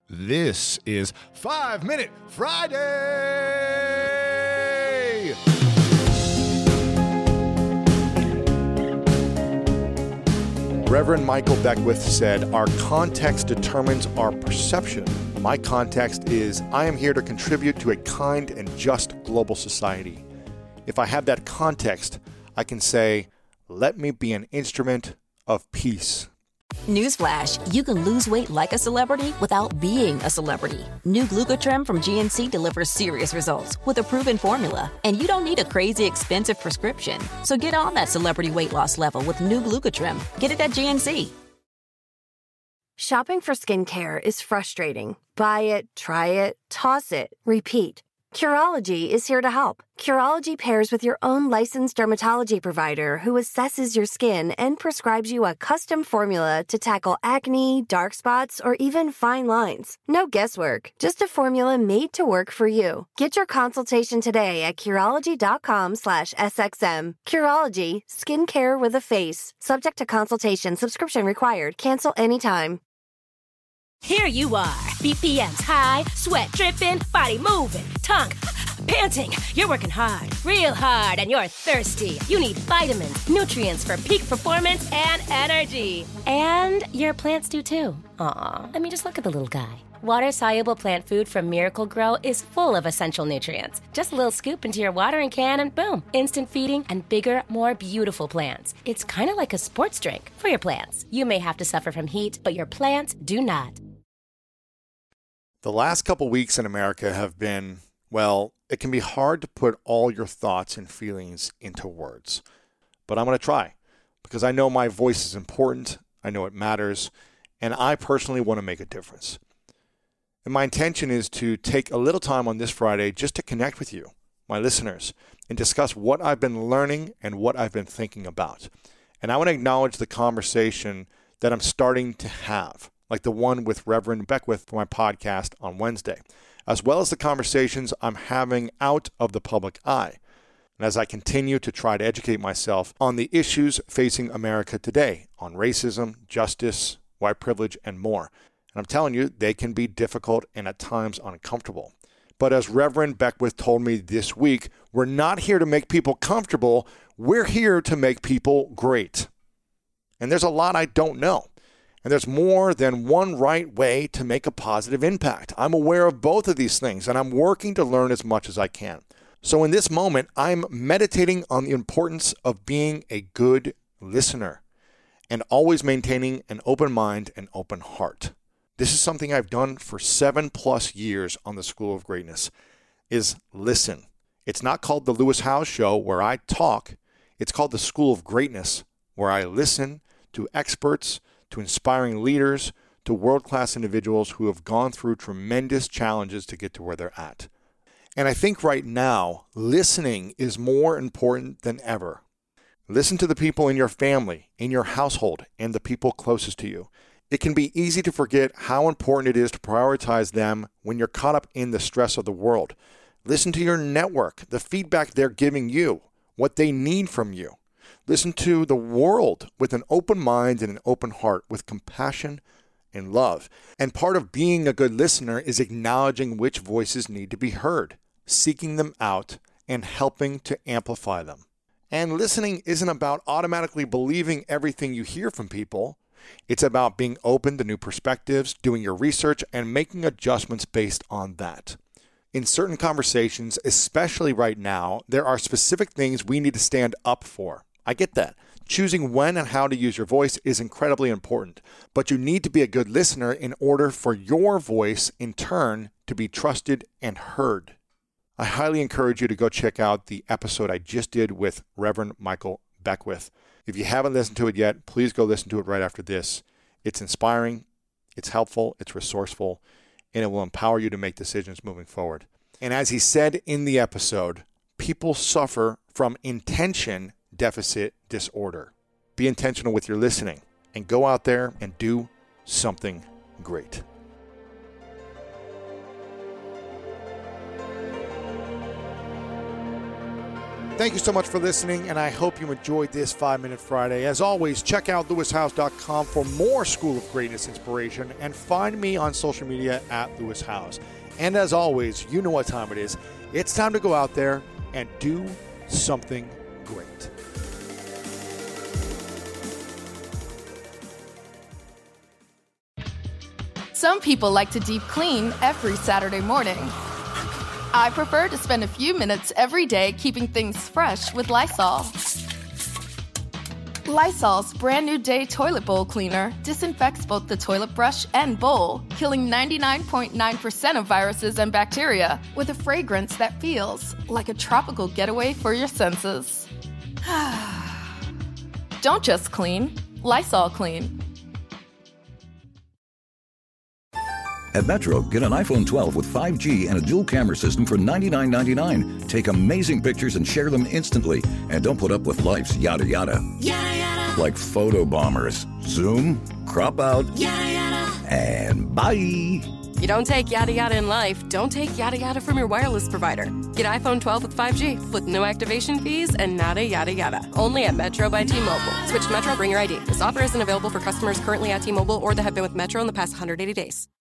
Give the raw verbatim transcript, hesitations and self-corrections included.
This is Five Minute Friday! Reverend Michael Beckwith said, "Our context determines our perception. My context is, I am here to contribute to a kind and just global society. If I have that context, I can say, let me be an instrument of peace." Newsflash, you can lose weight like a celebrity without being a celebrity. New Glucotrim from G N C delivers serious results with a proven formula. And you don't need a crazy expensive prescription. So get on that celebrity weight loss level with new Glucotrim. Get it at G N C. Shopping for skincare is frustrating. Buy it, try it, toss it, repeat. Curology is here to help. Curology pairs with your own licensed dermatology provider who assesses your skin and prescribes you a custom formula to tackle acne, dark spots, or even fine lines. No guesswork, just a formula made to work for you. Get your consultation today at Curology.com slash SXM. Curology, skincare with a face. Subject to consultation, subscription required. Cancel anytime. Here you are, B P Ms high, sweat dripping, body moving, tongue panting. You're working hard, real hard, and you're thirsty. You need vitamins, nutrients for peak performance and energy. And your plants do too. Aw, I mean, just look at the little guy. Water-soluble plant food from Miracle Grow is full of essential nutrients. Just a little scoop into your watering can and boom, instant feeding and bigger, more beautiful plants. It's kind of like a sports drink for your plants. You may have to suffer from heat, but your plants do not. The last couple weeks in America have been, well, it can be hard to put all your thoughts and feelings into words. But I'm going to try because I know my voice is important, I know it matters, and I personally want to make a difference. And my intention is to take a little time on this Friday just to connect with you, my listeners, and discuss what I've been learning and what I've been thinking about. And I want to acknowledge the conversation that I'm starting to have, like the one with Reverend Beckwith for my podcast on Wednesday, as well as the conversations I'm having out of the public eye. And as I continue to try to educate myself on the issues facing America today, on racism, justice, white privilege, and more. And I'm telling you, they can be difficult and at times uncomfortable. But as Reverend Beckwith told me this week, we're not here to make people comfortable. We're here to make people great. And there's a lot I don't know. And there's more than one right way to make a positive impact. I'm aware of both of these things, and I'm working to learn as much as I can. So in this moment, I'm meditating on the importance of being a good listener and always maintaining an open mind and open heart. This is something I've done for seven plus years on the School of Greatness, is listen. It's not called the Lewis Howes Show where I talk. It's called the School of Greatness where I listen to experts, to inspiring leaders, to world-class individuals who have gone through tremendous challenges to get to where they're at. And I think right now, listening is more important than ever. Listen to the people in your family, in your household, and the people closest to you. It can be easy to forget how important it is to prioritize them when you're caught up in the stress of the world. Listen to your network, the feedback they're giving you, what they need from you. Listen to the world with an open mind and an open heart, with compassion and love. And part of being a good listener is acknowledging which voices need to be heard, seeking them out, and helping to amplify them. And listening isn't about automatically believing everything you hear from people. It's about being open to new perspectives, doing your research, and making adjustments based on that. In certain conversations, especially right now, there are specific things we need to stand up for. I get that. Choosing when and how to use your voice is incredibly important, but you need to be a good listener in order for your voice, in turn, to be trusted and heard. I highly encourage you to go check out the episode I just did with Reverend Michael Beckwith. If you haven't listened to it yet, please go listen to it right after this. It's inspiring, it's helpful, it's resourceful, and it will empower you to make decisions moving forward. And as he said in the episode, people suffer from intention deficit disorder. Be intentional with your listening and go out there and do something great. Thank you so much for listening, and I hope you enjoyed this five minute Friday. As always, check out lewis house dot com for more School of Greatness inspiration, and find me on social media at Lewis House. And as always, you know what time it is. It's time to go out there and do something great. Some people like to deep clean every Saturday morning. I prefer to spend a few minutes every day keeping things fresh with Lysol. Lysol's brand new Day Toilet Bowl Cleaner disinfects both the toilet brush and bowl, killing ninety-nine point nine percent of viruses and bacteria with a fragrance that feels like a tropical getaway for your senses. Don't just clean, Lysol clean. At Metro, get an iPhone twelve with five G and a dual camera system for ninety-nine ninety-nine. Take amazing pictures and share them instantly. And don't put up with life's yada yada. Yada yada. Like photo bombers. Zoom, crop out, yada yada. And bye. You don't take yada yada in life, don't take yada yada from your wireless provider. Get iPhone twelve with five G with no activation fees and nada yada yada. Only at Metro by T-Mobile. Switch to Metro, bring your I D. This offer isn't available for customers currently at T-Mobile or that have been with Metro in the past one hundred eighty days.